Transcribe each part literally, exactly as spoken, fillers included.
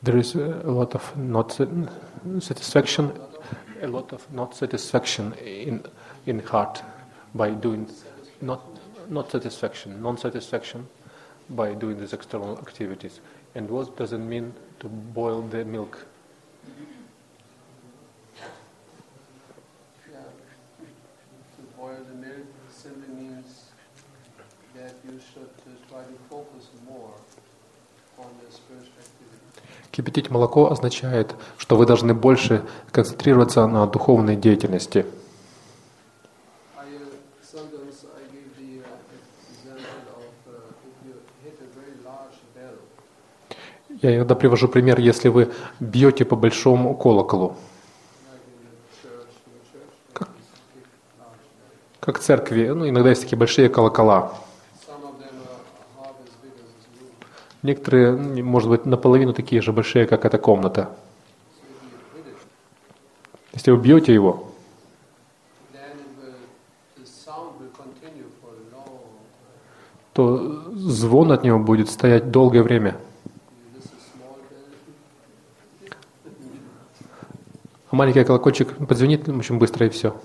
There is a lot of not satisfaction, a lot of not satisfaction in in heart by doing not not satisfaction, non-satisfaction by doing these external activities. And what does it mean to boil the milk? Yeah, to boil the milk simply means that you should try to focus more on the spiritual activity. Кипятить молоко означает, что вы должны больше концентрироваться на духовной деятельности. Я иногда привожу пример, если вы бьете по большому колоколу, как, как в церкви, ну, иногда есть такие большие колокола. Некоторые, может быть, наполовину такие же большие, как эта комната. Если вы бьете его, то звон от него будет стоять долгое время. А маленький колокольчик позвонит очень быстро и все.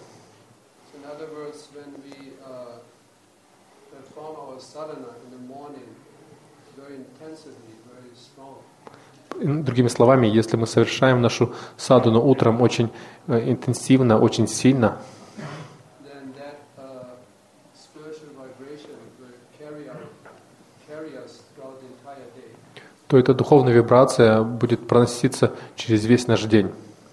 Другими словами, если мы совершаем нашу садхану утром очень э, интенсивно, очень сильно, то эта духовная вибрация будет проноситься через весь наш день.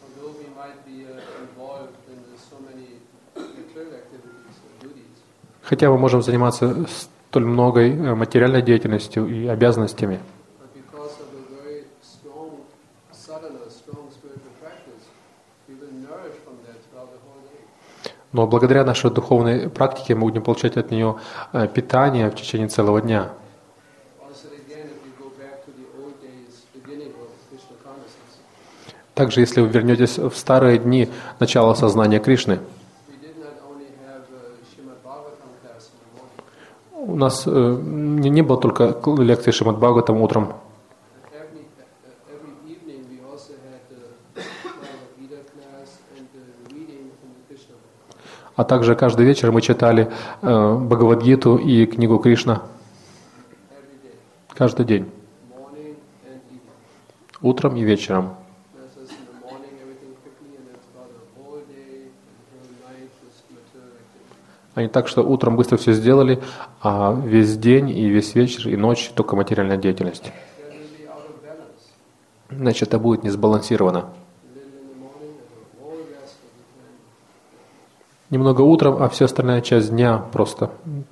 Хотя мы можем заниматься столь многой материальной деятельностью и обязанностями, но благодаря нашей духовной практике мы будем получать от нее питание в течение целого дня. Также, если вы вернетесь в старые дни начала сознания Кришны, у нас э, не было только лекции Шримад Бхагаватам утром. А также каждый вечер мы читали э, Бхагавад-гиту и книгу Кришна. Каждый день. Утром и вечером. А не так, что утром быстро все сделали, а весь день и весь вечер и ночь только материальная деятельность. Значит, это будет не сбалансировано. Немного утром, а вся остальная часть дня просто.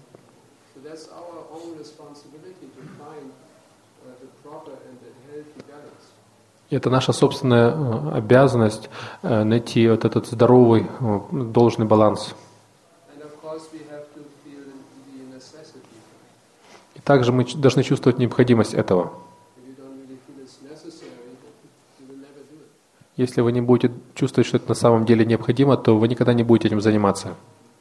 Это наша собственная обязанность найти вот этот здоровый, должный баланс. И также мы должны чувствовать необходимость этого. Если вы не будете чувствовать, что это на самом деле необходимо, то вы никогда не будете этим заниматься.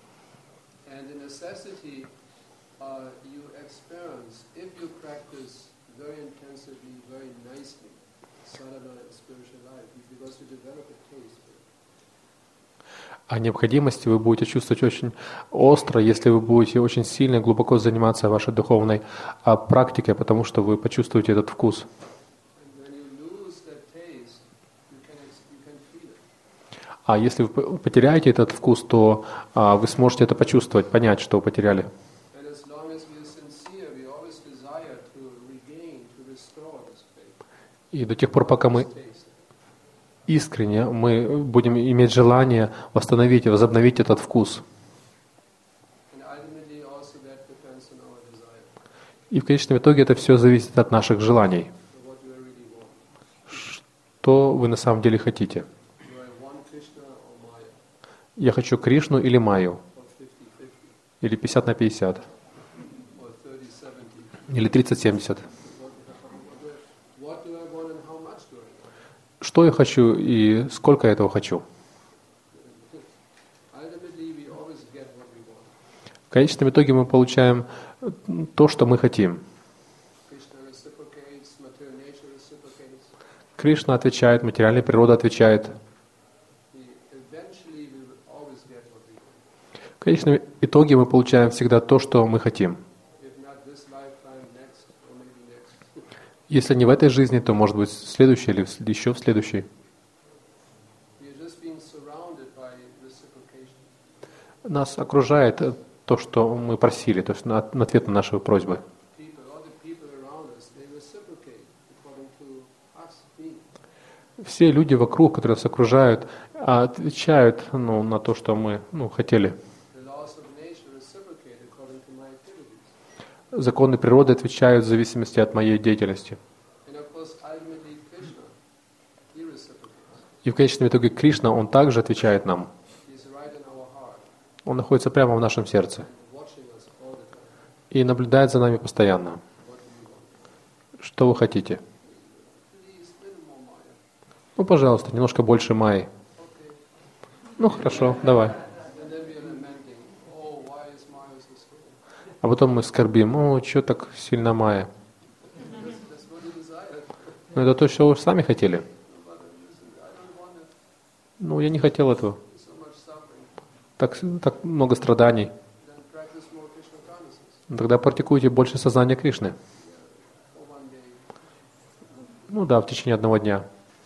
А необходимости вы будете чувствовать очень остро, если вы будете очень сильно и глубоко заниматься вашей духовной практикой, потому что вы почувствуете этот вкус. А если вы потеряете этот вкус, то а, вы сможете это почувствовать, понять, что вы потеряли. И до тех пор, пока мы искренне, мы будем иметь желание восстановить и возобновить этот вкус. И в конечном итоге это все зависит от наших желаний. Что вы на самом деле хотите? Я хочу Кришну или Майю? Или пятьдесят на пятьдесят? Или тридцать семьдесят? Что я хочу и сколько я этого хочу? В конечном итоге мы получаем то, что мы хотим. reciprocates. Кришна отвечает, материальная природа отвечает. We, eventually we will always get what we want. В конечном итоге мы получаем всегда то, что мы хотим. If not this lifetime, next, or maybe next. Если не в этой жизни, то может быть в следующей или в- еще в следующей. We are just being surrounded by reciprocation. Нас окружает э, то, что мы просили, то есть на, на ответ на наши просьбы. People, all the people around us, they reciprocate according to us, me. Все люди вокруг, которые нас окружают, а, отвечают ну, на то, что мы ну, хотели. The laws of nature reciprocate according to my activities. Законы природы отвечают в зависимости от моей деятельности. And of course, ultimately Krishna, he reciprocates. И в конечном итоге Кришна, Он также отвечает нам. He's right in our heart, Он находится прямо в нашем сердце watching us all the time. и наблюдает за нами постоянно. What do you want? Что вы хотите? Please, little more Maya. Ну, пожалуйста, немножко больше Майи. Okay. Ну, хорошо, давай. And then we are lamenting, oh, why is Maya so strong? А потом мы скорбим, о, что так сильно Майя? That's, that's what he desired. Ну, это то, что вы сами хотели. But listen, I don't want it. Ну, я не хотел этого. So much suffering. Так, так много страданий. Then practice more Krishna consciousness Ну, тогда практикуйте больше сознания Кришны. for one day. Ну да, в течение одного дня.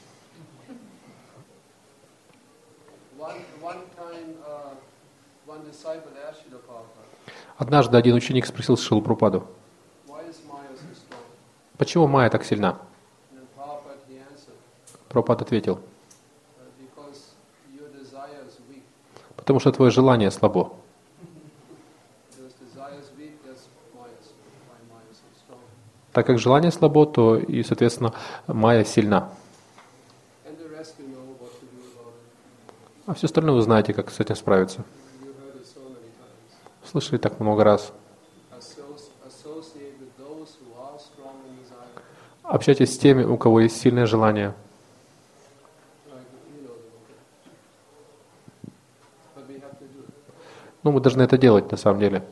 One, one time, uh, one disciple asked Srila Prabhupada, Однажды один ученик спросил Шрилу Прабхупаду, why is Maya so strong? почему Майя так сильна? And then Prabhupada, he answered, Прабхупад ответил, uh, because your desire is weak. потому что твое желание слабо. Because desire is weak, that's Maya, why Maya is so strong. Так как желание слабо, то и, соответственно, Майя сильна. And the rest you know what to do about it. А все остальное вы знаете, как с этим справиться. You heard it so many times. Слышали так много раз. Associ- associate with those who are strong in desire. Общайтесь с теми, у кого есть сильное желание. Like, you know them, okay. But we have to do it. Ну, мы должны это делать, на самом деле.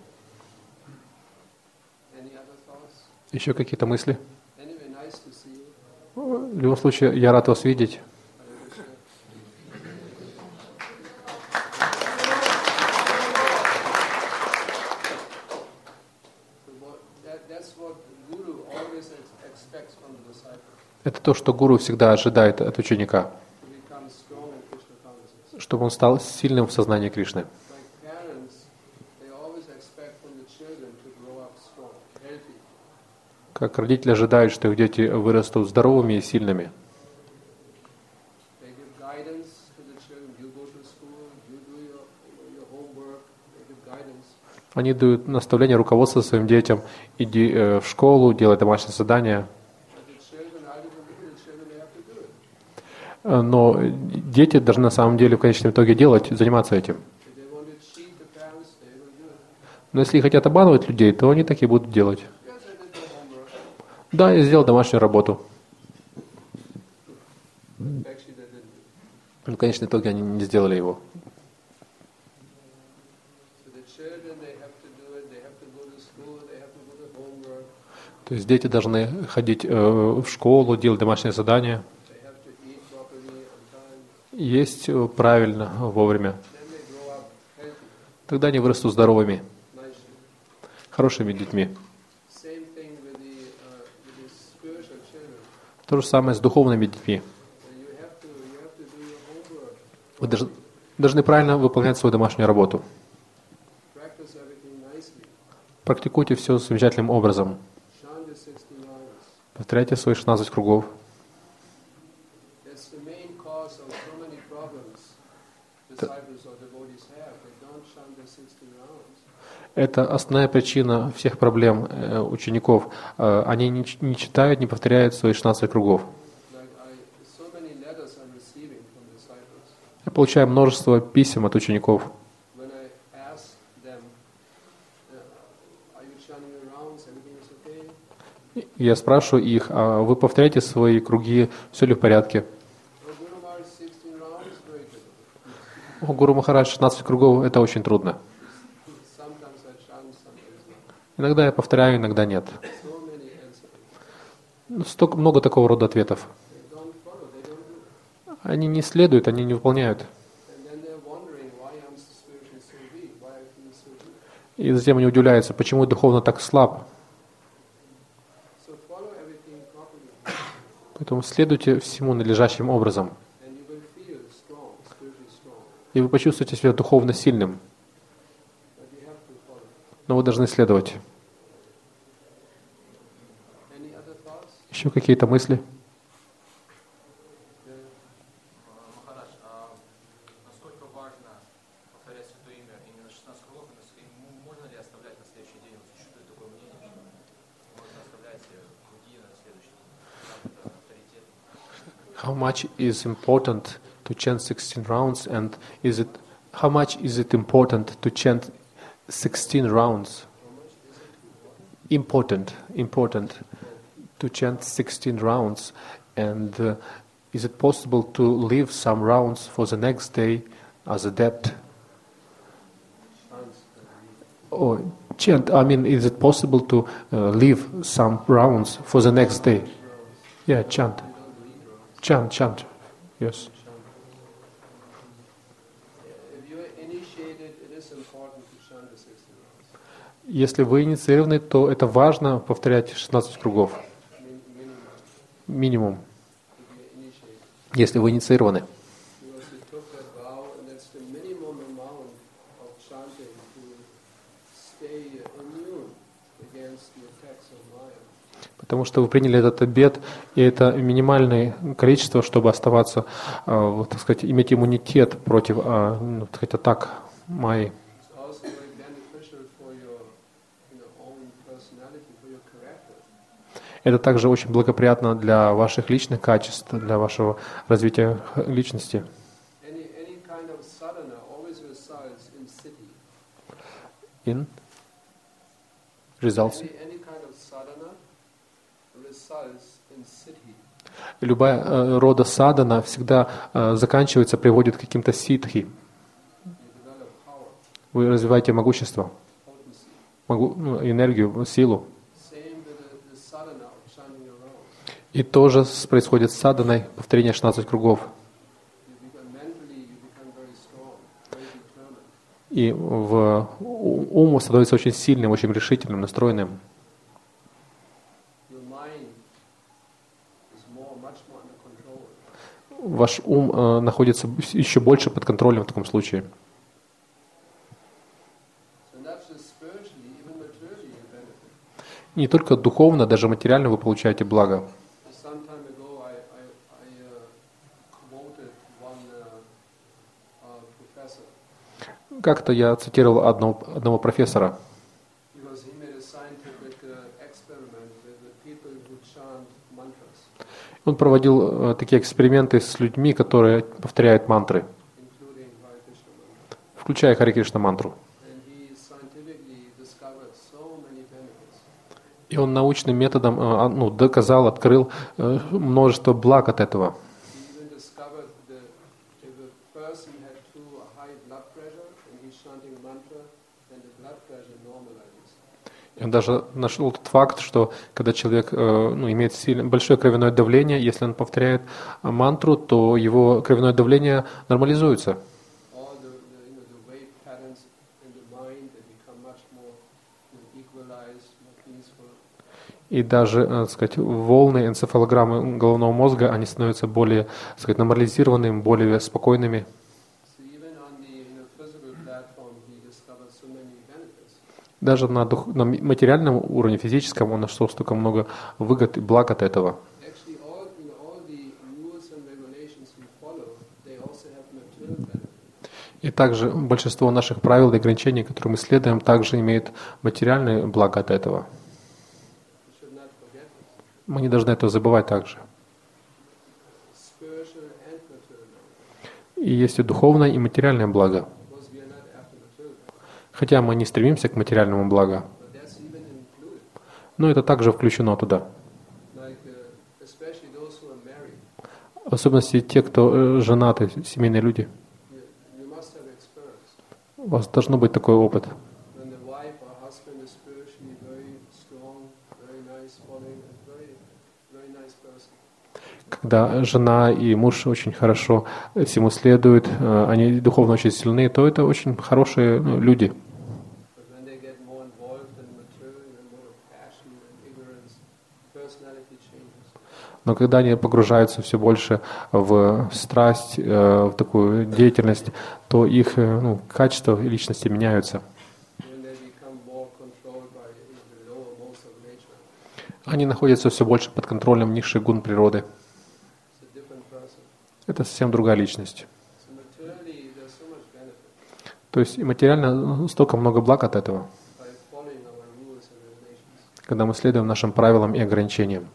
Any other thoughts? Еще какие-то мысли? Anyway, nice to see you. Ну, в любом случае, я рад вас видеть. Hare Krishna. So what, that, that's what Guru always ex- expects from the disciple, Это то, что гуру всегда ожидает от ученика, to become strong in Krishna consciousness. чтобы он стал сильным в сознании Кришны. Like parents, they always expect from the children to grow up strong, healthy. Как родители ожидают, что их дети вырастут здоровыми и сильными. They give guidance to the children. You go to school, you do your, your homework. They give guidance. Они дают наставления, руководство своим детям. Иди э, в школу, делай домашнее задание. But the children, ultimately, the children, they have to do it. Э, Но дети должны на самом деле в конечном итоге делать, заниматься этим. If they want to cheat the parents, they will do it. Но если хотят обманывать людей, то они так и будут делать. Yes, I did my homework. Да, я сделал домашнюю работу. Actually, they didn't do it. Но в конечном итоге они не сделали его. So the children, they have to do it. They have to go to school. They have to do the homework. То есть дети должны ходить э, в школу, делать домашнее задание, They have to eat properly on time. есть э, правильно, вовремя. Then they grow up healthy, Тогда они вырастут здоровыми, nicely. хорошими детьми. Same thing with the, uh, with the spiritual children. То же самое с духовными детьми. So you have to, you have to do your homework. Вы должны, должны правильно выполнять свою домашнюю работу. Practice everything nicely. Практикуйте все замечательным образом. Chant the sixty rounds. Повторяйте свои шестнадцать кругов. That's the main cause of so many problems disciples or devotees have. They don't chant the sixty rounds. Это основная причина всех проблем э, учеников. Э, Они не, ч- не читают, не повторяют свои шестнадцать кругов. Like I, so many letters I'm receiving from disciples. Я получаю множество писем от учеников. When I ask them, uh, are you chanting your rounds? Everything is okay? И я спрашиваю их, а вы повторяете свои круги, все ли в порядке? Oh, Guru Maharaj, sixteen rounds, very difficult. О, Гуру Махарадж, шестнадцать кругов, это очень трудно. Sometimes I chant, sometimes not. Иногда я повторяю, иногда нет. So many answers. Столько, много такого рода ответов. They don't follow, they don't do. Они не следуют, они не выполняют. And then they're wondering why I'm spiritually so weak, why I feel so weak. И затем они удивляются, почему я духовно так слаб. So follow everything properly, Поэтому следуйте всему надлежащим образом. and you will feel strong, spiritually strong. И вы почувствуете себя духовно сильным. But you have to follow. Но вы должны следовать. Any other thoughts? Еще какие-то мысли? Yeah. Махарадж, а насколько важно повторять Святое Имя именно шестнадцать кругов, и нас- и м- можно ли оставлять на следующий день? Вот существует такое мнение, что можно оставлять э, круги на следующий день. Как это авторитет? How much is important to chant sixteen rounds, and is it how much is it important to chant sixteen rounds? Important, important to chant sixteen rounds, and uh, is it possible to leave some rounds for the next day as a debt? Or chant, I mean, is it possible to uh, leave some rounds for the next day? Yeah, chant. Chant, chant. Yes. If you are initiated, it is important to chant the sixteen rounds. Если вы инициированы, то это важно повторять шестнадцать кругов. Min- minimum, Минимум, if you are initiated. если вы инициированы. Because you took that vow, and that's the minimum amount of chanting to stay immune against the effects of Maya. Потому что вы приняли этот обет, и это минимальное количество, чтобы оставаться, э, вот, так сказать, иметь иммунитет против, э, ну, так сказать, атак Майи. It's also very beneficial for your, you know, own personality, for your character. Это также очень благоприятно для ваших личных качеств, для вашего развития х- личности. Any any kind of sadhana always results in city. In results. Any any kind of sadhana results in city. Любая э, рода садана всегда э, заканчивается, приводит к каким-то ситхи. You develop power, Вы развиваете могущество, potency. могу, ну, энергию, силу. Same with the, the sadhana of chanting your rounds. И тоже с- происходит с саданой, повторение шестнадцати кругов. You become mentally, you become very strong, very determined. И в у- ум становится очень сильным, очень решительным, настроенным. Your mind is more, much more under control. Ваш ум э, находится еще больше под контролем в таком случае. So not just spiritually, even materially you benefit. Не только духовно, даже материально вы получаете благо. Some time ago I, I, I uh, quoted one uh, uh, professor Как-то я цитировал одного, одного профессора. because he made a scientific uh, experiment with the people who chant mantras, Он проводил э, такие эксперименты с людьми, которые повторяют мантры, including Hare Krishna mantra. включая Харе Кришна мантру. And he scientifically discovered so many benefits. И он научным методом э, ну, доказал, открыл э, множество благ от этого. He even discovered that if a person had too high blood pressure and he's chanting mantra, then the blood pressure normalizes. И он даже нашел тот факт, что когда человек э, ну, имеет сильно, большое кровяное давление, если он повторяет э, мантру, то его кровяное давление нормализуется. All the, the, you know, the wave patterns in the mind, they become much more, you know, equalized, more peaceful. И даже, э, так сказать, волны, энцефалограммы головного мозга, они становятся более, так сказать, нормализированными, более спокойными. So even on the, you know, physical platform, he discovered so many benefits. Даже на, дух, на материальном уровне, физическом, он нашел столько много выгод и благ от этого. Actually, all, you know, all the rules and regulations we follow, they also have material benefits. И также большинство наших правил и ограничений, которые мы следуем, также имеют материальные блага от этого. We should not forget this. Мы не должны этого забывать также. Spiritual and material benefits, И есть и духовное, и материальное благо. because we are not after material benefits. Хотя мы не стремимся к материальному благу, But that's even included. но это также включено туда. Like, uh, especially those who are married, В особенности те, кто э, женаты, семейные люди. you, you must have experienced. У вас должно быть такой опыт. When the wife or husband is spiritually very strong, very nice, following a very, very когда жена и муж очень хорошо всему следуют, э, они духовно очень сильны, то это очень хорошие ну, люди. But when they get more involved in material and more passion and ignorance, personality changes. Но когда они погружаются все больше в страсть, э, в такую деятельность, то их э, ну, качества и личности меняются. When they become more controlled by the lower modes of nature, Они находятся все больше под контролем низших гун природы. it's a different person. Это совсем другая личность. So materially, there's so much benefit То есть и материально ну, столько много благ от этого, by following our rules and regulations. когда мы следуем нашим правилам и ограничениям.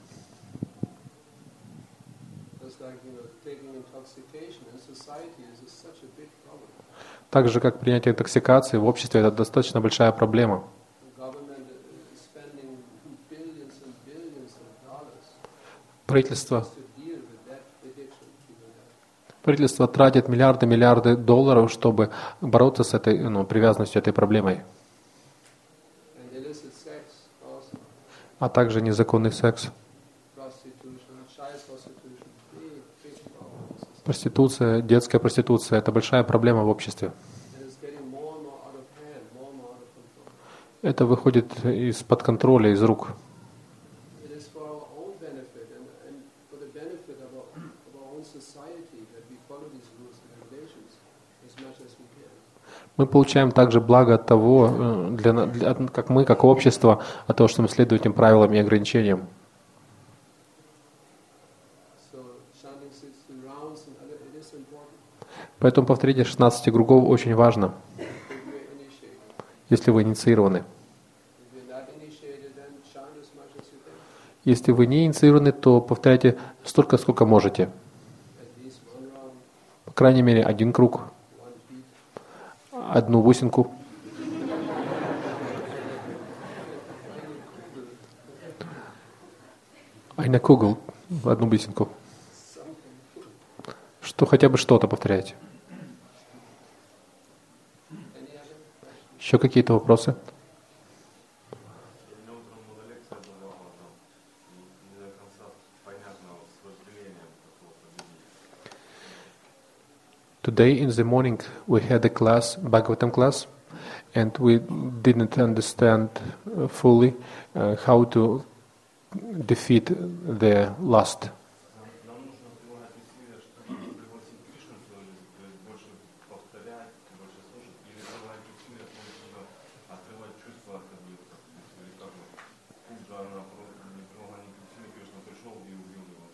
Just like, you know, taking intoxication in society is a- such a big problem. Так же, как принятие интоксикации в обществе, это достаточно большая проблема. The government is spending billions and billions of dollars Правительство, to deal with that addiction people have. правительство тратит миллиарды, миллиарды долларов, чтобы бороться с этой ну, привязанностью, этой проблемой. And illicit sex also, А также незаконный секс, prostitution, child prostitution, big, big problem in society. проституция, детская проституция – это большая проблема в обществе. And it's getting more and more out of hand, more and more out of control. Это выходит из-под контроля, из рук. It is for our own benefit and, and for the benefit of our, of our own society that we follow these rules and regulations as much as we can. Мы получаем также благо от того, э, для, на- для- от- как мы, как общество, от того, что мы следуем этим правилам и ограничениям. So chanting sixty rounds and other, it is important Поэтому повторение шестнадцати кругов очень важно, if we're initiated. если вы инициированы. If you're not initiated, then chant as much as you can. Если вы не инициированы, то повторяйте столько, сколько можете. At least one round, По крайней мере, один круг, one beat. одну бусинку. Eine Kugel, одну бусинку. Что хотя бы что-то повторяйте. Any other questions? Еще какие-то вопросы? Сегодня утром была лекция была, там, не до конца понятно с вожделением какого-то людей. Today in the morning we had a class, Bhagavatam class, and we didn't understand uh, fully uh, how to defeat the lust. Нам, нам нужно прилагать усилия, чтобы пригласить Кришну в свою жизнь, то есть больше повторять, больше слушать, или прилагать усилия, чтобы открывать чувства, как бы, или как бы, Куджа, она про- не прилагая никаких усилий, Кришна пришел и убил его.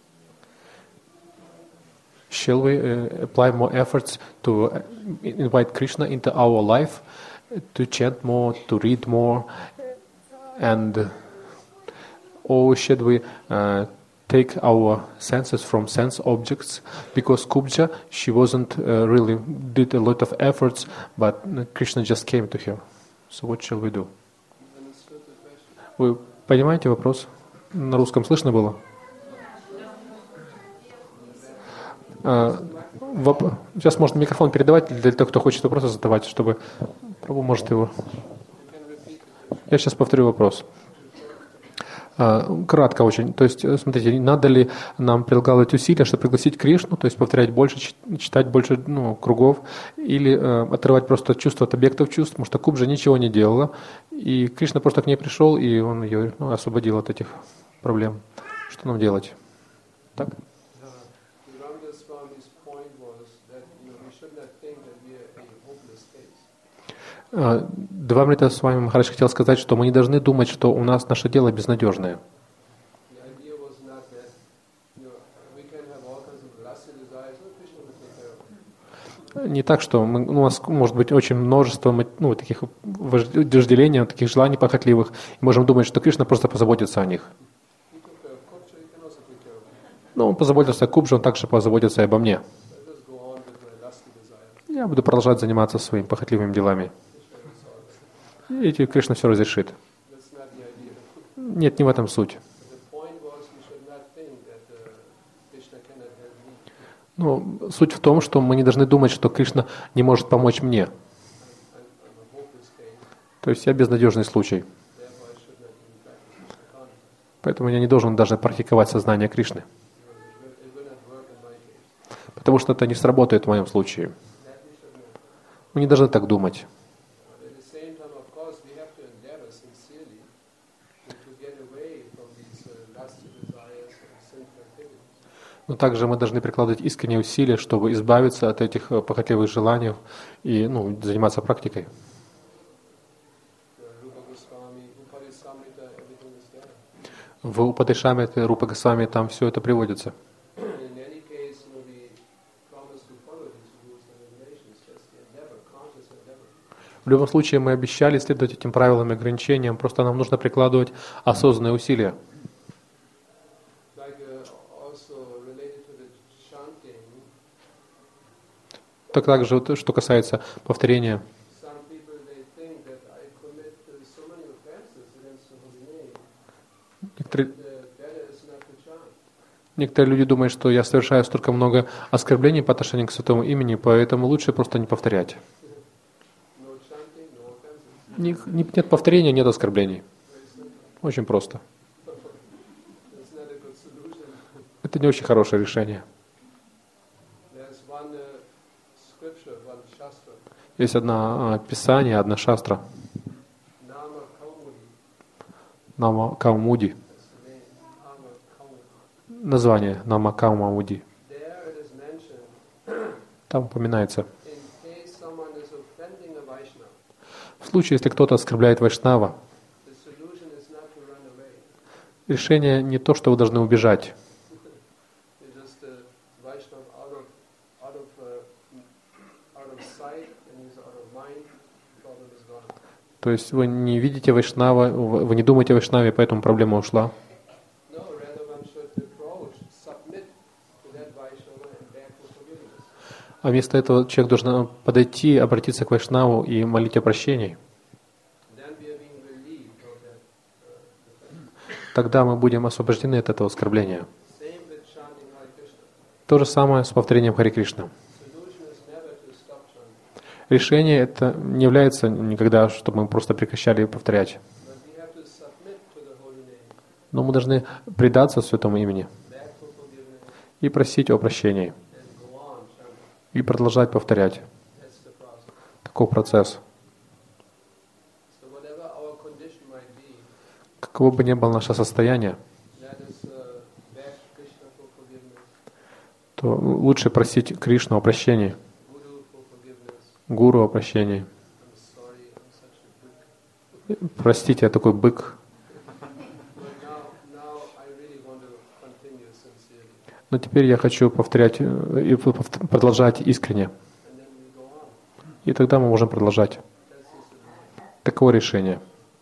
Shall we uh, apply more efforts to uh, invite Krishna into our life, to chant more, to read more, and or should we uh, take our senses from sense objects? Because Kubja, she wasn't uh, really did a lot of efforts, but Krishna just came to her. So what shall we do? Understood the question? Вы понимаете вопрос? На русском слышно было? А, воп- Сейчас можно микрофон передавать для тех, кто хочет вопросы задавать, чтобы Прабу может его. You can repeat the question. Я сейчас повторю вопрос. А, Кратко очень. То есть, э, смотрите, надо ли нам прилагать усилия, чтобы пригласить Кришну, то есть повторять больше, чит- читать больше ну, кругов, или э, отрывать просто чувство от объектов чувств, потому что Кубжа ничего не делала, и Кришна просто к ней пришел, и он ее ну, освободил от этих проблем. Что нам делать? Так? Ramdas Swami's point was that, you know, we should not think that we are a hopeless case. А, Двамрита с вами Махарадж хотел сказать, что мы не должны думать, что у нас наше дело безнадежное. The idea was not that, you know, we can have all kinds of lusty desires, oh, Krishna will take care of it. Не так, что мы, ну, у нас может быть очень множество мо- ну, таких вожделений, таких желаний похотливых, и можем думать, что Кришна просто позаботится о них. He took care of Kupcha, he can also take care of it. Но он позаботился о Кубже, он также позаботится и обо мне. So I just go on with my lusty desires. Я буду продолжать заниматься своими похотливыми делами. Krishna will solve it. И эти Кришна все разрешит. That's not the idea. Нет, не в этом суть. But the point was we should not think that uh, Krishna cannot help me. Ну, суть в том, что мы не должны думать, что Кришна не может помочь мне. I'm, I'm, I'm a hopeless case, То есть я безнадежный случай. therefore I should not even practice Krishna consciousness. Поэтому я не должен даже практиковать сознание Кришны. It will, it will потому что это не сработает в моем случае. That we should know. Мы не должны так думать. But at the same time, of course, we have to endeavor sincerely to, to get away from these uh, lusty desires and sinful activities. Но также мы должны прикладывать искренние усилия, чтобы избавиться от этих э, похотливых желаний и ну, заниматься практикой. The Rupa Goswami, Uparisamrita, everything is there. В Упадешамрите, Рупа Госвами там все это приводится. In any case, you know, we promise to follow these rules and regulations, just the endeavor, conscious endeavor. В любом случае мы обещали следовать этим правилам и ограничениям, просто нам нужно прикладывать осознанные усилия. Like uh, also related to the chanting, Так также, вот, что касается повторения, some people they think that I commit uh, so many offenses against the holy name, некоторые, the better is not to chant. некоторые люди думают, что я совершаю столько много оскорблений по отношению к святому имени, поэтому лучше просто не повторять. No chanting, no offenses. Ни- ни- Нет повторения, нет оскорблений. Very simple. Очень просто. It's not a good solution. Это не очень хорошее решение. There's one uh, scripture, one shastra, Есть одно а, писание, одна шастра, Nama Kaumudi, Нама Каумуди, that's the name, Nama Kaumudi. название Нама Каумуди. There it is mentioned, Там упоминается. in case someone is offending a Vaishnava, В случае, если кто-то оскорбляет Вайшнава, the solution is not to run away. решение не то, что вы должны убежать. It's just uh, Vaishnava out of, out of, uh, out of sight and he's out of mind, the problem is gone. То есть вы не видите Вайшнава, вы вы не думаете о Вайшнаве, поэтому проблема ушла. No, rather one should approach, submit to that Vaishnava and beg for forgiveness. А вместо этого человек должен подойти, обратиться к Вайшнаву и молить о прощении. Then we are being relieved of that uh, offense. Тогда мы будем освобождены от этого оскорбления. Same with chanting Hare Krishna. То же самое с повторением Хари Кришна. Solution is never to stop chanting, Решение это не является никогда, чтобы мы просто прекращали повторять. but we have to submit to the holy name, Но мы должны предаться святому имени beg for forgiveness, и просить о прощении, and go on chanting. и продолжать повторять. That's the process. Такой процесс. So whatever our condition might be, Каково бы ни было наше состояние, let us uh, beg Krishna for forgiveness, то лучше просить Кришну о прощении, Guru for forgiveness. Гуру о прощении. I'm sorry, I'm such a big. Простите, я такой бык. But now, now I really want to continue sincerely, Но теперь я хочу повторять э, и пов- продолжать искренне. and then we go on. И тогда мы можем продолжать. That's the solution. Такое решение.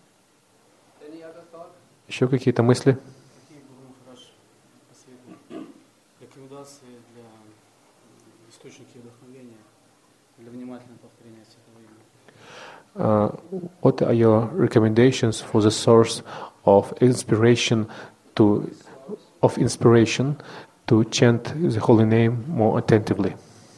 Any other thought? Еще какие-то мысли? Какие бы вы хорошо посоветовали рекомендации для м, источники вдохновения для внимательного повторения святого имени? Uh, what are your recommendations for the source of inspiration to of inspiration to chant the holy name more attentively?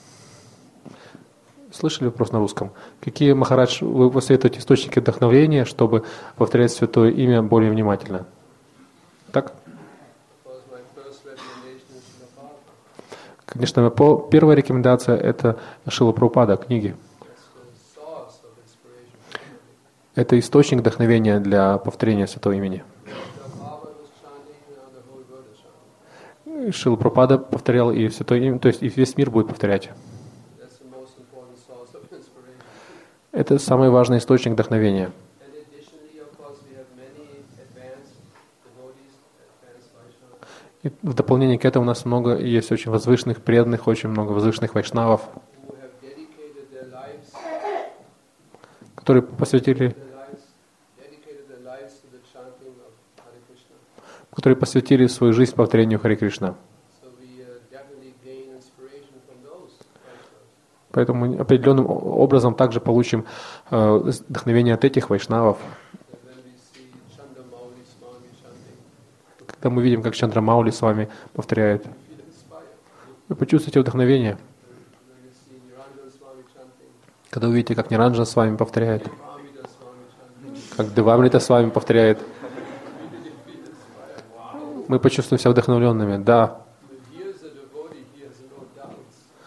Слышали вопрос на русском? Какие, Махарадж, вы посоветуете источники вдохновения, чтобы повторять святое имя более внимательно? Так? Of course, my first recommendation is Srila Prabhupada. Конечно, по- первая рекомендация — это Шрила Прабхупада, книги. That's the source of inspiration. for chanting. Это источник вдохновения для повторения святого имени. Srila Prabhupada was chanting, now the whole world is chanting. Шрила Прабхупада повторял и святое имя, то есть и весь мир будет повторять. That's the most important source of inspiration. Это самый важный источник вдохновения. And additionally, of course, we have many advanced devotees, advanced Vaishnavas, И в дополнение к этому у нас много есть очень возвышенных преданных, очень много возвышенных вайшнавов, who have dedicated their lives, которые посвятили, their lives, dedicated their lives to the chanting of Hare Krishna. которые посвятили свою жизнь повторению Хари Кришна. So we uh, definitely gain inspiration from those Vaishnavas. Поэтому мы определенным о- образом также получим э, вдохновение от этих вайшнавов. And when we see Chandramauli Swami chanting, Когда мы видим, как Чандра Маули с вами повторяет, we feel inspired. вы почувствуете вдохновение. When we see Niranjan Swami chanting, Когда увидите, как Ниранджан с вами повторяет, Amida Swami chanting, как Девамрита с вами повторяет, we really feel inspired. мы почувствуем себя вдохновленными. Да, But here's a devotee, he has no doubts.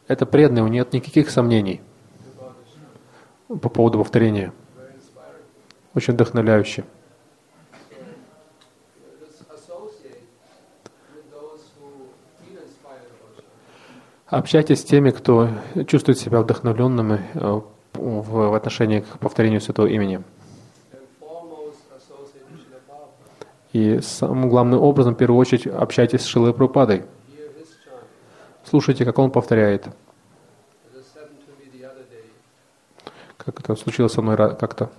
Это преданный, у него нет никаких сомнений по поводу повторения. Очень вдохновляюще. Общайтесь с теми, кто чувствует себя вдохновленными э, в отношении к повторению святого имени. И самым главным образом, в первую очередь, общайтесь с Шрилой Прабхупадой. Слушайте, как он повторяет. Как это случилось со мной как-то.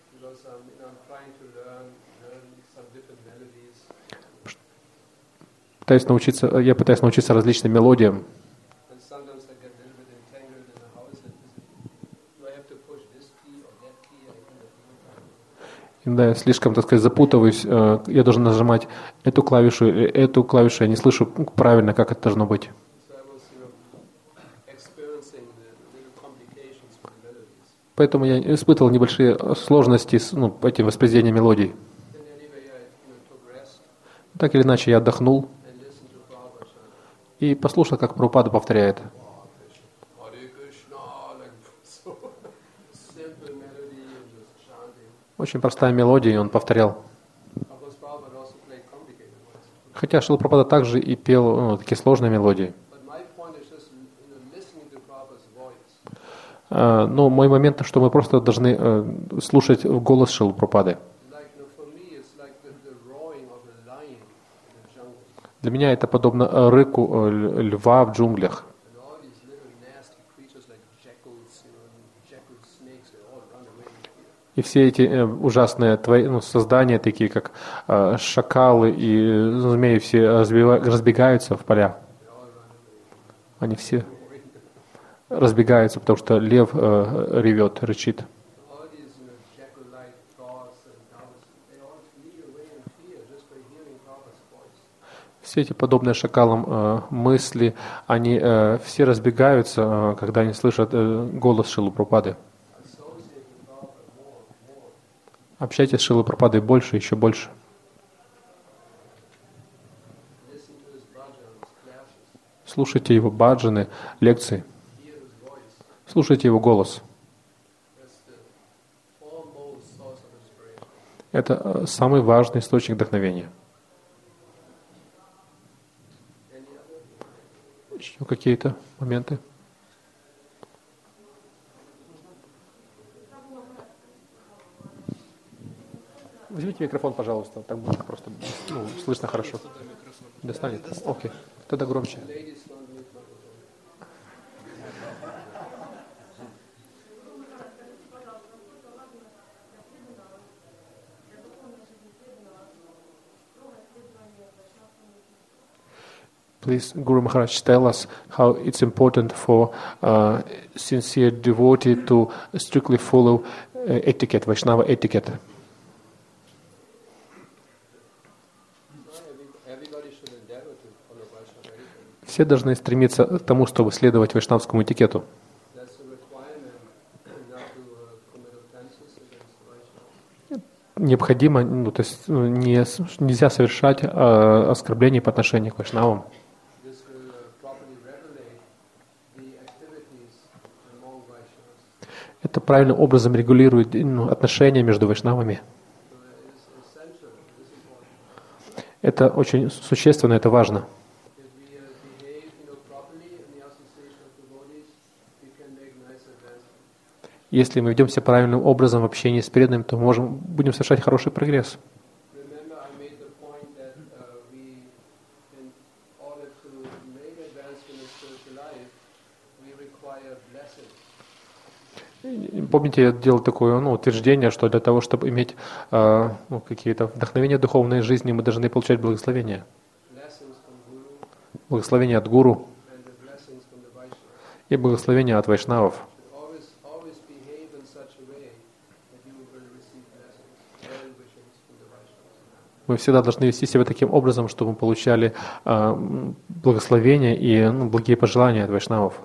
Пытаюсь научиться, я пытаюсь научиться различным мелодиям. Иногда я слишком, так сказать, запутываюсь. Я должен нажимать эту клавишу, эту клавишу. Я не слышу правильно, как это должно быть. Поэтому я испытывал небольшие сложности с ну, этим воспроизведением мелодий. Так или иначе, я отдохнул и послушал, как Прабхупада повторяет. Очень простая мелодия, и он повторял. Хотя Шрила Прабхупада также и пел ну, такие сложные мелодии. Uh, но мой момент, что мы просто должны uh, слушать голос Шрилы Прабхупады. Для меня это подобно рыку льва в джунглях. И все эти э, ужасные твои, ну, создания, такие как э, шакалы и змеи, все разбива- разбегаются в поля. Они все разбегаются, потому что лев э, ревет, рычит. Все эти подобные шакалам э, мысли, они э, все разбегаются, э, когда они слышат э, голос Шрилы Прабхупады. Общайтесь с Шрилой Прабхупадой больше, еще больше. Слушайте его баджаны, лекции. Слушайте его голос. Это самый важный источник вдохновения. Еще какие-то моменты? Возьмите микрофон, пожалуйста, так будет просто ну, слышно хорошо. Достанет? Окей, тогда громче. Please, Guru Maharaj, tell us how it's important for uh, sincere devotee to strictly follow uh, etiquette, Vaishnava etiquette. Все должны стремиться к тому, чтобы следовать вайшнавскому этикету. Необходимо, ну, то есть не, нельзя совершать а, оскорблений по отношению к вайшнавам. Это правильным образом регулирует ну, отношения между вайшнавами. Это очень существенно, это важно. Если мы ведем себя правильным образом в общении с преданным, то можем, будем совершать хороший прогресс. Помните, я делал такое ну, утверждение, что для того, чтобы иметь э, ну, какие-то вдохновения в духовной жизни, мы должны получать благословения. Благословения от гуру и благословения от вайшнавов. Мы всегда должны вести себя таким образом, чтобы мы получали э, благословения и ну, благие пожелания от вайшнавов.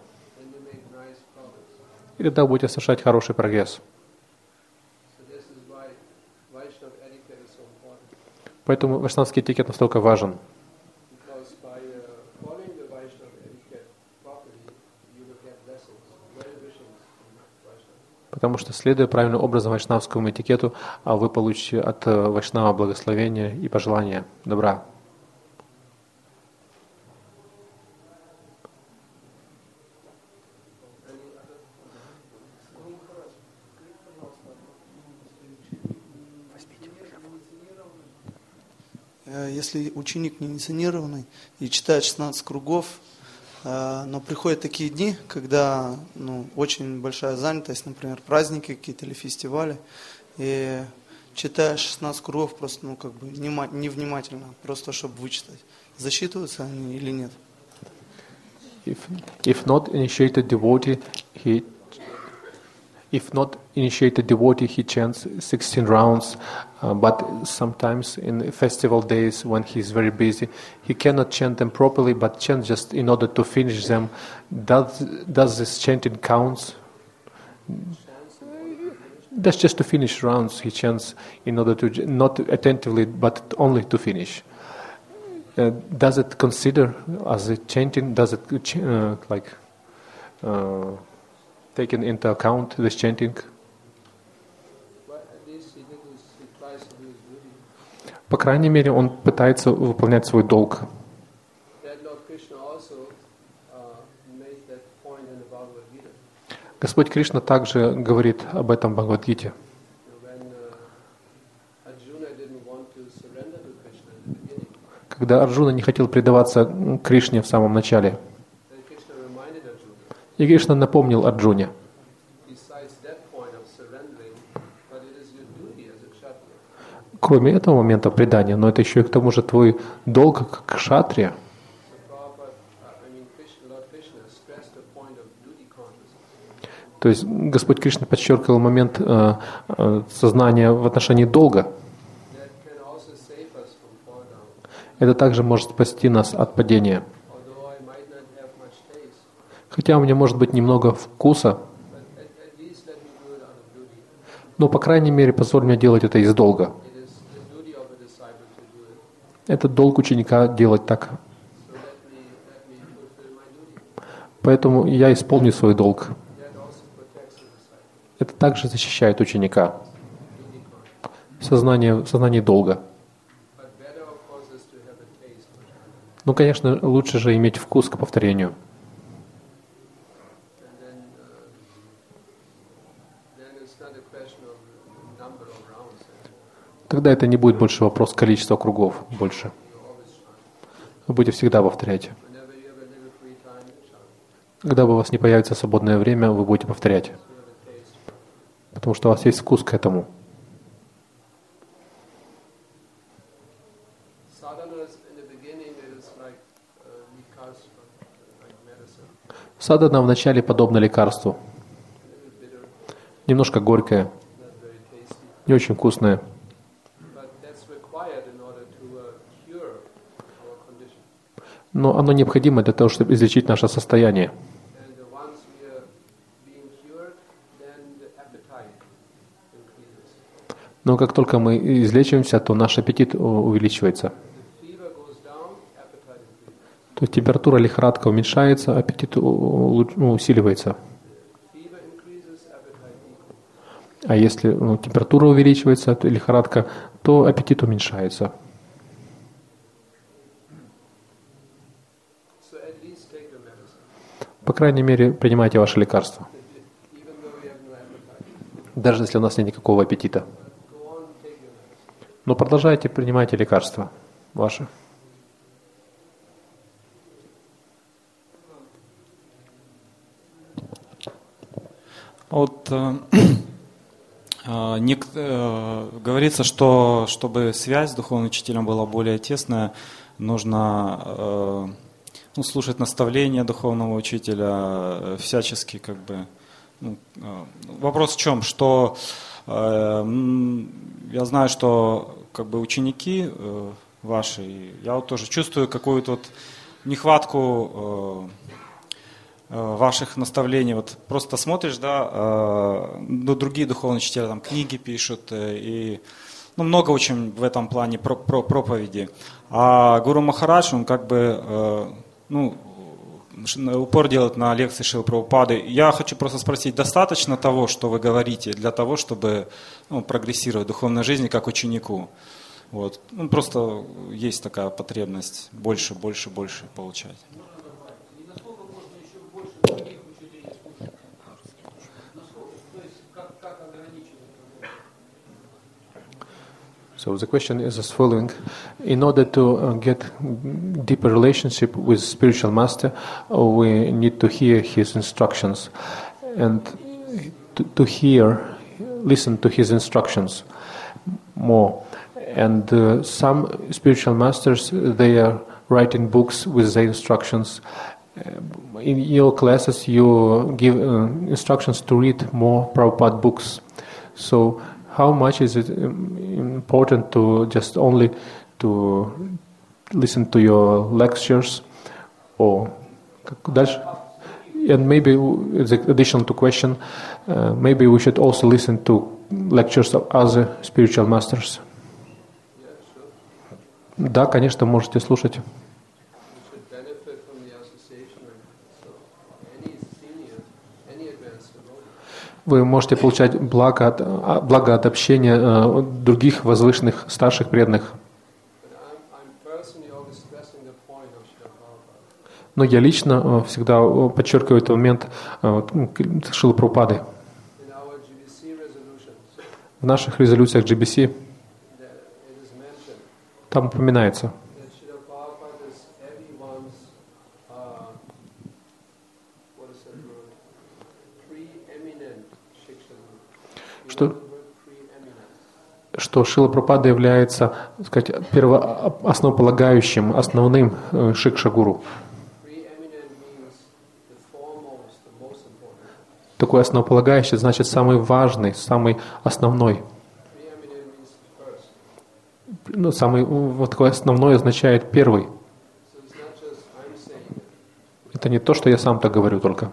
И тогда будете совершать хороший прогресс. Поэтому вайшнавский этикет настолько важен. get blessings. Very wishes from Vaishnava. Потому что, следуя правильным образом вайшнавскому этикету, а вы получите от э, вайшнава благословения и пожелания добра. Если ученик не инициированный и читает шестнадцать кругов, но приходят такие дни, когда ну, очень большая занятость, например, праздники какие-то или фестивали, и читаешь шестнадцать кругов просто ну, как бы невнимательно, просто чтобы вычитать. Засчитываются они или нет? If, if not initiated devotee, he If not initiated devotee, he chants sixteen rounds, uh, but sometimes in festival days when he is very busy, he cannot chant them properly, but chant just in order to finish them. Does, does this chanting counts? That's just to finish rounds, he chants in order to, not attentively, but only to finish. Uh, does it consider as a chanting, does it uh, like... Uh, taken into account this chanting? По крайней мере, он пытается выполнять свой долг. Господь Кришна также говорит об этом в Бхагавад-гите. Когда Арджуна не хотел предаваться Кришне в самом начале, и Кришна напомнил Арджуне. Кроме этого момента предания, но это еще и к тому же твой долг как кшатрия. То есть Господь Кришна подчеркивал момент э, э, сознания в отношении долга. Это также может спасти нас от падения. Хотя у меня может быть немного вкуса, но, по крайней мере, позволь мне делать это из долга. Это долг ученика делать так. Поэтому я исполню свой долг. Это также защищает ученика. Сознание, сознание долга. Ну, конечно, лучше же иметь вкус к повторению. Тогда это не будет больше вопрос количества кругов больше. Вы будете всегда повторять. Когда бы у вас не появится свободное время, вы будете повторять. Потому что у вас есть вкус к этому. Садхана вначале подобно лекарству. Немножко горькое, не очень вкусное. Но оно необходимо для того, чтобы излечить наше состояние. Но как только мы излечиваемся, то наш аппетит увеличивается. То есть температура, лихорадка уменьшается, аппетит усиливается. А если ну, температура увеличивается, то лихорадка, то аппетит уменьшается. По крайней мере, принимайте ваше лекарство. Даже если у нас нет никакого аппетита. Но продолжайте, принимайте лекарства ваши. Вот э, э, не, э, говорится, что чтобы связь с духовным учителем была более тесная, нужно э, ну, слушать наставления духовного учителя, э, всячески как бы. Ну, э, вопрос в чем, что э, я знаю, что как бы ученики э, ваши, я вот тоже чувствую какую-то вот нехватку э, ваших наставлений. Вот просто смотришь, да, ну, другие духовные учителя там книги пишут, и ну, много очень в этом плане про, про проповеди. А Гуру Махарадж, он как бы, ну, упор делать на лекции Шрилы Прабхупады. Я хочу просто спросить, достаточно того, что вы говорите, для того, чтобы ну, прогрессировать в духовной жизни как ученику? Вот. Ну, просто есть такая потребность больше, больше, больше получать. So the question is as following: in order to uh, get deeper relationship with spiritual master, uh, we need to hear his instructions, and to, to hear, listen to his instructions more. And uh, some spiritual masters, they are writing books with their instructions. Uh, in your classes, you give uh, instructions to read more Prabhupada books. So how much is it important to just only to listen to your lectures, or and maybe it's additional to question, uh, maybe we should also listen to lectures of other spiritual masters. Да, конечно, можете слушать. Вы можете получать благо от, благо от общения э, других возвышенных старших преданных. Но я лично э, всегда подчеркиваю этот момент э, Шрилы Прабхупады. В наших резолюциях джи би си там упоминается, что, что Шрила Прабхупада является, так сказать, первоосновополагающим, основным э, шикша-гуру. Такой основополагающий значит самый важный, самый основной. Ну, самый, вот такое основное означает первый. Это не то, что я сам так говорю только.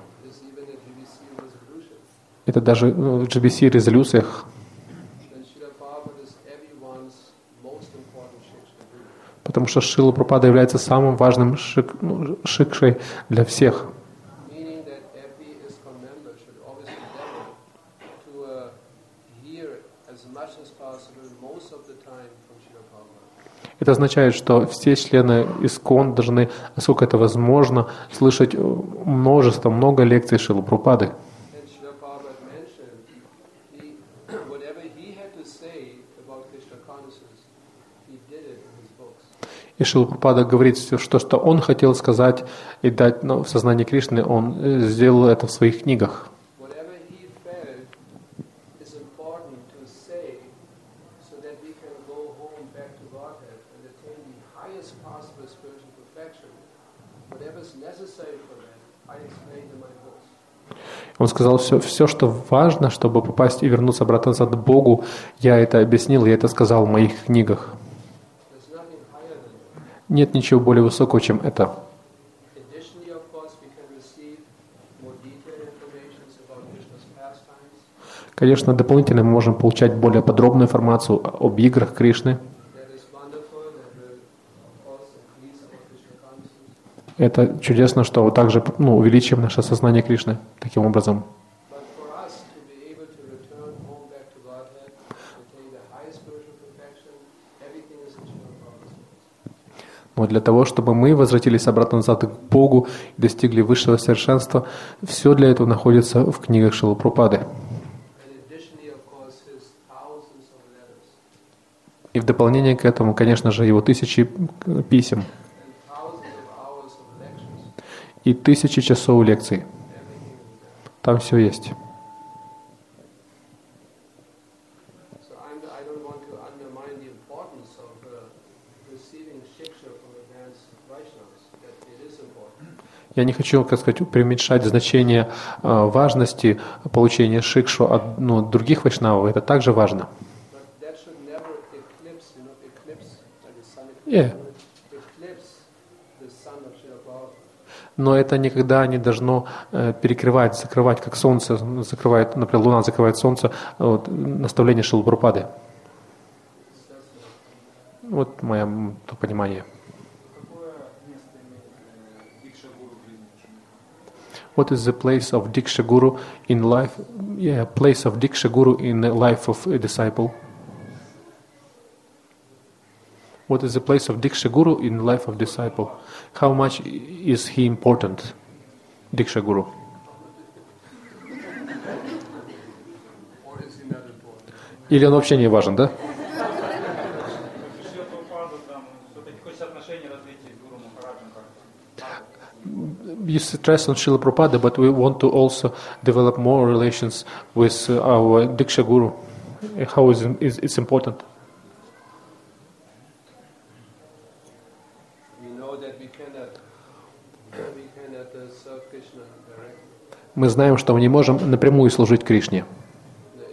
Это даже в джи би си резолюциях. Потому что Шрила Прабхупада является самым важным шик, ну, шикшей для всех. Это означает, что все члены ИСККОН должны, насколько это возможно, слышать множество, много лекций Шрилы Прабхупады. И Шрила Прабхупада говорит, что, что он хотел сказать и дать ну, в сознании Кришны, он сделал это в своих книгах. Он сказал, все, все, что важно, чтобы попасть и вернуться обратно назад к Богу, я это объяснил, я это сказал в моих книгах. Нет ничего более высокого, чем это. Конечно, дополнительно мы можем получать более подробную информацию об играх Кришны. Это чудесно, что также ну, увеличим наше сознание Кришны таким образом. Но для того, чтобы мы возвратились обратно назад к Богу и достигли высшего совершенства, все для этого находится в книгах Шрилы Прабхупады. И в дополнение к этому, конечно же, его тысячи писем и тысячи часов лекций. Там все есть. Я не хочу, как сказать, преуменьшать значение э, важности получения шикшу от ну, других вайшнавов. Это также важно. Yeah. Но это никогда не должно э, перекрывать, закрывать, как солнце закрывает, например, луна закрывает солнце, вот, наставление Шрилы Прабхупады. Вот мое понимание. What is the place of Diksha Guru in life? Yeah, place of Diksha Guru in the life of a disciple. What is the place of Diksha Guru in the life of disciple? How much is he important, Diksha Guru? Or is he not important? Или он вообще не важен, да? You stress on Srila Prabhupada, but we want to also develop more relations with uh, our Diksha Guru. How is it, it's important? We know that we cannot, we cannot uh, serve Krishna directly. Мы знаем, что мы не можем напрямую служить Кришне. If,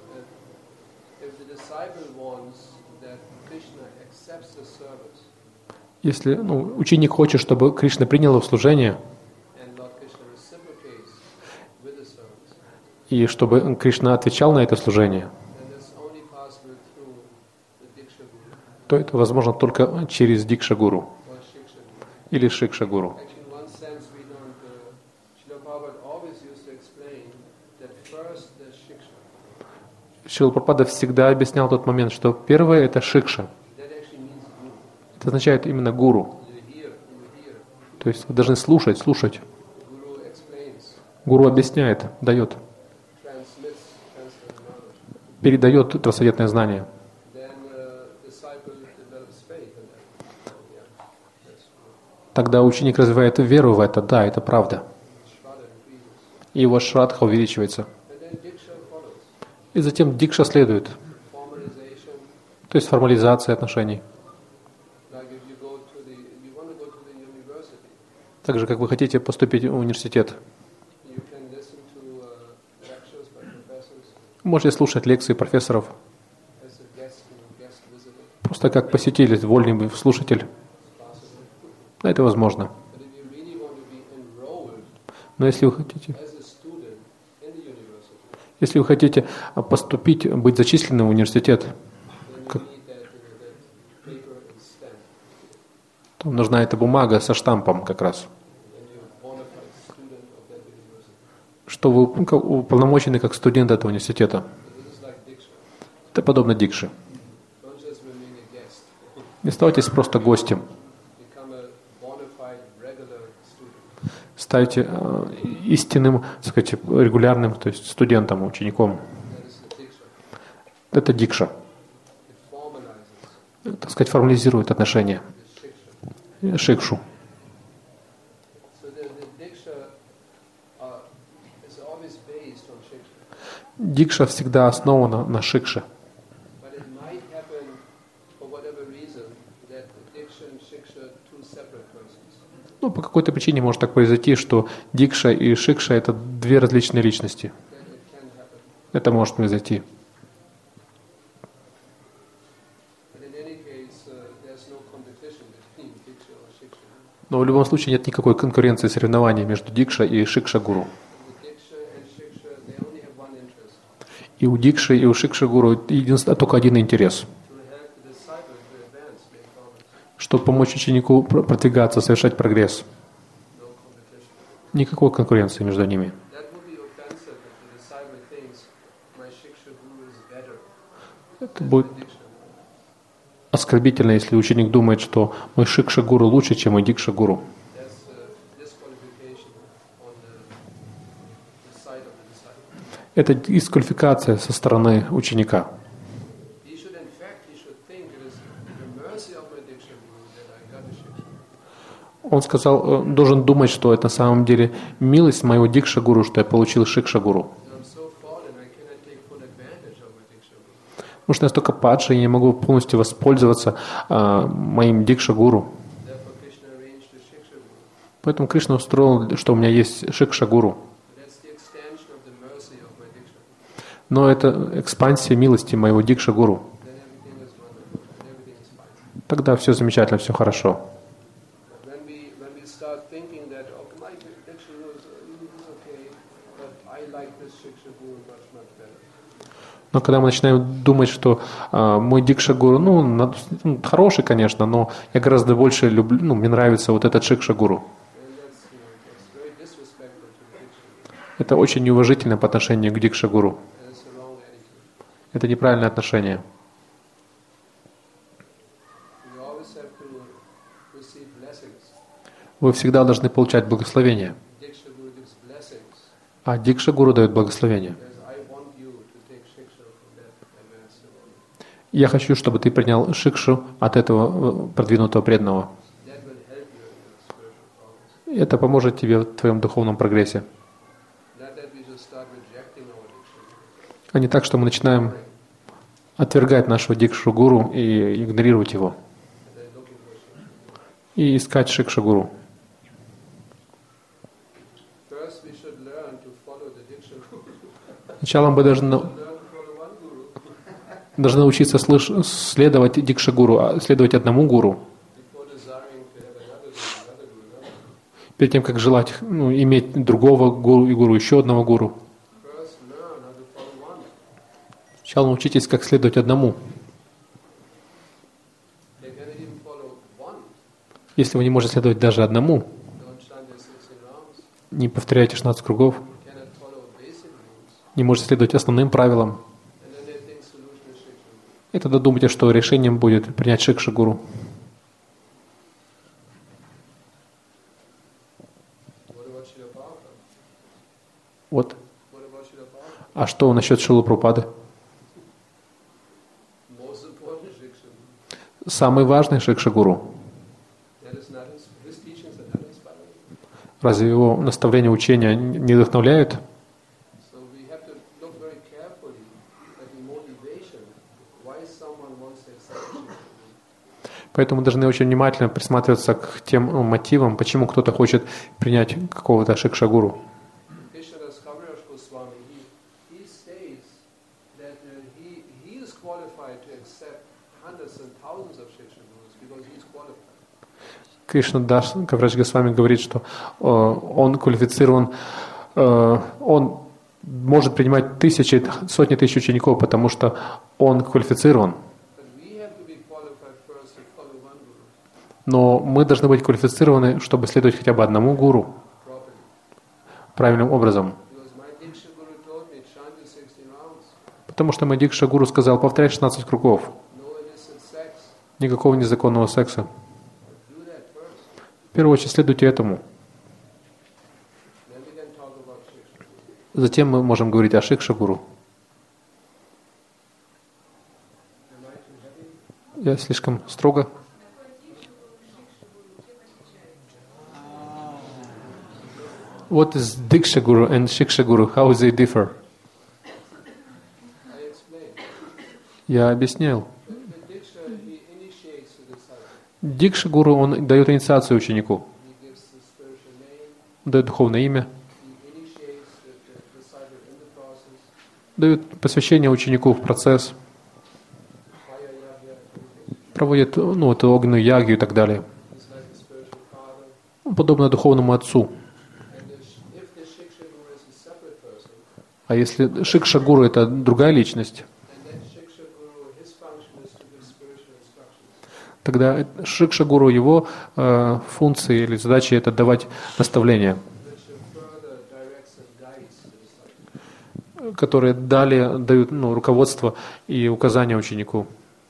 if the disciple wants that Krishna accepts the service, Если ну, ученик хочет, чтобы Кришна принял его в служение, and Lord Krishna reciprocates with the service, и чтобы Кришна отвечал на это служение, then that's only possible through the Diksha Guru то это возможно только через Дикша Гуру or Shiksha Guru. или Шикша Гуру. Actually, in one sense, we don't. Uh, Srila Prabhupada always used to explain that first the Shiksha. Шрила Прабхупада всегда объяснял тот момент, что первое — это Шикша. That actually means Guru. Это означает именно Гуру. You hear, you hear. То есть вы должны слушать, слушать. Guru explains, Гуру объясняет, дает, transmits, transfers knowledge. передает трансцендентное знание. Then uh, disciple develops faith in that. So, yeah, that's true. Тогда ученик развивает веру в это, да, это правда. Shraddha increases. И его шрадха увеличивается. And then Diksha follows. И затем Дикша следует, Formalization, то есть формализация отношений. like if you go to the, you want to go to the university, Так же, как вы хотите поступить в университет. you can listen to uh, lectures by professors Можете слушать лекции профессоров, as a guest, you know, guest visitor, просто как посетитель, вольный слушатель. possibly. Это возможно. But if you really want to be enrolled Но если вы хотите, as a student in the university, если вы хотите поступить, быть зачисленным в университет, then you Как- need that, you know, that paper and stamp. то нужна эта бумага со штампом как раз, Then you're a bona fide student of that university. что вы ну, как уполномочены как студент этого университета. So this is like Diksha. Это подобно Дикше. Don't just remain a guest. Не оставайтесь просто гостем. Become a bona fide regular student. Станьте э, истинным, так сказать, регулярным, то есть студентом, учеником. That is the Diksha. Это Дикша. It formalizes Так сказать, формализирует отношения. the Shiksha. Шикшу. So the, the Diksha uh, is always based on Shiksha. Дикша всегда основана на Шикше. But it might happen, for whatever reason, that the Diksha and Shiksha are two separate persons. Ну, по какой-то причине может так произойти, что Дикша и Шикша — это две различные личности. That it can happen. Это может произойти. But in any case, uh, there's no competition between Diksha or Shiksha. Но в любом случае нет никакой конкуренции, соревнований между Дикша и Шикша Гуру. The Diksha and Shiksha, they only have one interest, И у Дикши, и у Шикша Гуру единственно, только один интерес, to help the disciple to advance, make progress. чтобы помочь ученику пр- продвигаться, совершать прогресс. No competition. Никакой конкуренции между ними. That would be offensive if the disciple thinks my Shiksha Guru is better Это than будет the Diksha Guru. оскорбительно, если ученик думает, что мой Шикша Гуру лучше, чем мой Дикша Гуру. That's uh, disqualification on the, the side of the disciple. Это дисквалификация со стороны ученика. He should, in fact, he should think it is the mercy of my Diksha Guru that I got the Shiksha. Он сказал, э, должен думать, что это на самом деле милость моего Дикша Гуру, что я получил Шикша Гуру. I'm so fallen, I cannot take full advantage of my Diksha Guru. Потому что я настолько падший, я не могу полностью воспользоваться а, моим Дикша Гуру. Therefore, Krishna arranged the Shiksha Guru. Поэтому Кришна устроил, что у меня есть Шикша Гуру. That's the extension of the mercy of my Diksha. Но это экспансия милости моего Дикша Гуру. Then everything is wonderful, and everything is fine. Тогда все замечательно, все хорошо. But when we when we start thinking that oh my Diksha Guru is, is okay, but I like this Shiksha Guru much much better. Но когда мы начинаем думать, что а, мой Дикша Гуру, ну, на- ну, хороший, конечно, но я гораздо больше люблю, ну, мне нравится вот этот Шикша Гуру. And that's, you know, that's very disrespectful to the Diksha. Это очень неуважительно по отношению к Дикша-гуру. And it's the wrong attitude. Это неправильное отношение. You always have to receive blessings. Вы всегда должны получать благословение. Diksha Guru gives blessings. А Дикша-гуру дает благословение. Says, I want you to take shiksha from that advanced devotee. Я хочу, чтобы ты принял шикшу от этого продвинутого преданного. That will help you in your spiritual progress. Это поможет тебе в твоем духовном прогрессе. Not that we just start rejecting our Diksha. А не так, что мы начинаем отвергать нашего Дикшу-гуру и игнорировать его. And then looking for shiksha. И искать Шикша-гуру. First, we should learn to follow the Diksha Guru. Сначала мы должны, Learn to follow one Guru должны учиться слыш- следовать Дикша-гуру, а следовать одному гуру, before desiring to have another Guru, another Guru, another Guru. перед тем, как желать ну, иметь другого гуру и гуру, еще одного гуру. First, learn how to follow one. Сначала научитесь, как следовать одному. They cannot even follow one. Если вы не можете следовать даже одному, Don't chant their sixteen rounds. не повторяйте шестнадцать кругов, Cannot follow basic rules. не можете следовать основным правилам, And then they think solution is shiksha. и тогда думайте, что решением будет принять Шикша-гуру. What about Srila Prabhupada? Вот. What about Srila Prabhupada? А что насчет Шилы Прабхупады? Most important shiksha. Самый важный Шикша-гуру. That is not his, his teachings are not inspiring. Разве его наставления, учения не вдохновляют? So we have to look very carefully at the motivation why someone wants to accept shiksha. Поэтому должны очень внимательно присматриваться к тем мотивам, почему кто-то хочет принять какого-то Шикша-гуру. Krishnadas Kaviraj Goswami, he, he says that uh, he, he is qualified to accept hundreds and thousands of shiksha gurus because he is qualified. Кришнадас Каврадж Госвами говорит, что э, он квалифицирован, э, он может принимать тысячи, сотни тысяч учеников, потому что он квалифицирован. But we have to be qualified first to follow one guru Но мы должны быть квалифицированы, чтобы следовать хотя бы одному гуру properly. правильным образом. Because my Diksha Guru told me, chant the sixteen rounds, Потому что мой Дикша гуру сказал, повторяй шестнадцать кругов, no illicit sex, никакого незаконного секса. do that first. В первую очередь следуйте этому. Then we can talk about shiksha. Затем мы можем говорить о Шикша-гуру. Am I too heavy? Я слишком строго. What is Diksha-guru and Shiksha-guru? How they differ? I explained. Я объяснял. The, the Diksha, he initiates the disciple. Дикша-гуру, он дает инициацию ученику, He gives the spiritual name, дает духовное имя, he initiates the, the disciple in the process, дает посвящение ученику в процесс, fire yagya, everything. проводит ну, эту огненную ягью и так далее. He's like a spiritual father. Подобно духовному отцу. And the, sh- if the Shiksha Guru is a separate person, А если Шикша-гуру — это другая личность, and then Shiksha Guru, his function is to give spiritual instructions. тогда Шикша-гуру, его э, функции или задачи — это давать наставления, Which further directs and guides the disciple. которые далее дают ну, руководство и указания ученику.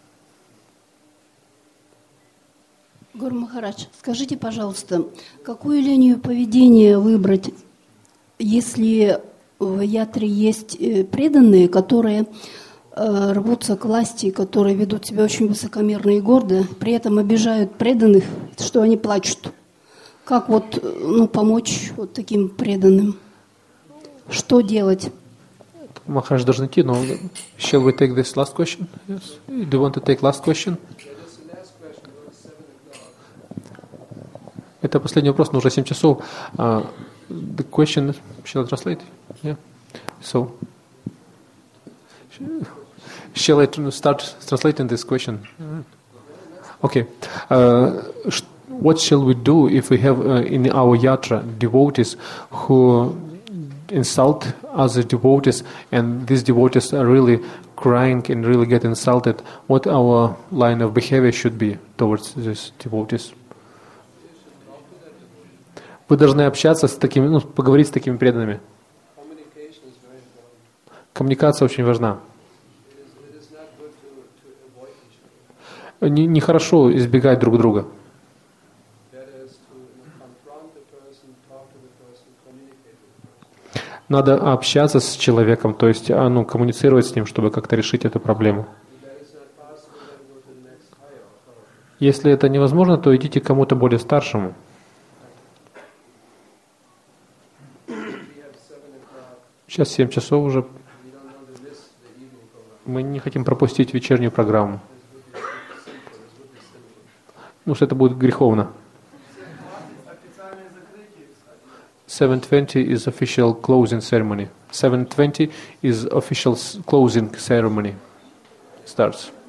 Гуру Махарадж, скажите, пожалуйста, какую линию поведения выбрать, если в ятре есть э, преданные, которые э, рвутся к власти, которые ведут себя очень высокомерно и гордо, при этом обижают преданных, что они плачут? Как вот э, ну, помочь вот таким преданным? Что делать? Махарадж должен идти, но shall we take this last question? Yes. Do you want to take last question? Yeah, that's the last question. It was seven o'clock. Это последний вопрос, но уже семь часов. Uh, the question, shall I translate? Yeah. So, shall I tr- start translating this question? Okay. Uh, sh- what shall we do if we have uh, in our yatra devotees who insult other devotees, and these devotees are really crying and really get insulted? What our line of behavior should be towards these devotees? Вы должны общаться с такими, ну, поговорить с такими преданными. Communication is very important. Коммуникация очень важна. It is, it is not good to, to avoid each other. Не- Нехорошо избегать друг друга. Better is to you know, confront the person, talk to the person, communicate with the person. Надо общаться с человеком, то есть а, ну, коммуницировать с ним, чтобы как-то решить эту проблему. If that is not possible, then go to the next higher authority. Если это невозможно, то идите к кому-то более старшему. We have seven o'clock. Сейчас семь часов уже. We don't want to miss the evening program. Мы не хотим пропустить вечернюю программу. This would be simple. This would be simple. Ну, что это будет греховно. seven twenty is official closing ceremony. seven twenty is official s- closing ceremony. Starts.